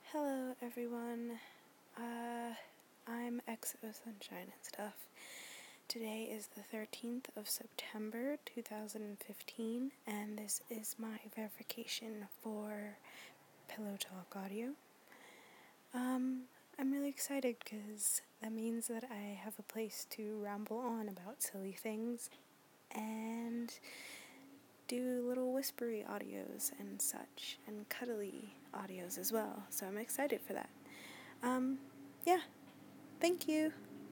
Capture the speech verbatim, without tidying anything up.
Hello everyone, uh, I'm X O Sunshine and stuff. Today is the thirteenth of September two thousand fifteen, and this is my verification for Pillow Talk Audio. Um, I'm really excited because that means that I have a place to ramble on about silly things and do little whispery audios and such, and cuddly audios as well, so I'm excited for that. Um, yeah, thank you.